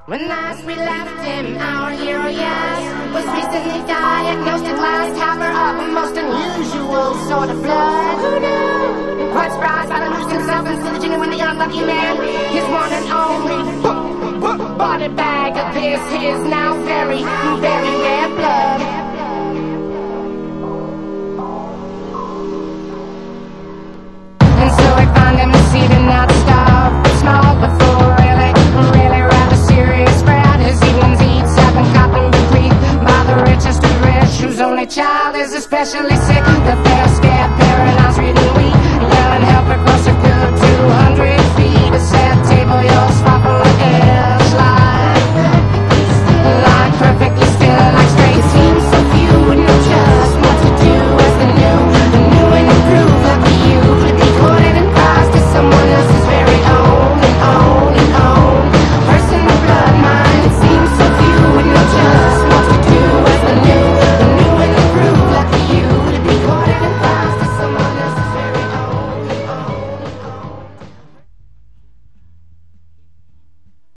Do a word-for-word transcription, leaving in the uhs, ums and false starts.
When last we left him, our hero, yes, was recently diagnosed with last harbor of a most unusual sort of blood. Who knew? Quite surprised by the news himself and still the genuinely unlucky man. His one and only body bag of this, his now very, very rare blood. And so I find him deceiving, not starved, but small, but full, really, really rather serious spread. His evenings eats up and cotton bequeathed by the richest of rich, whose only child is especially sick. The fair, scared parent, reading wheat, yelling help across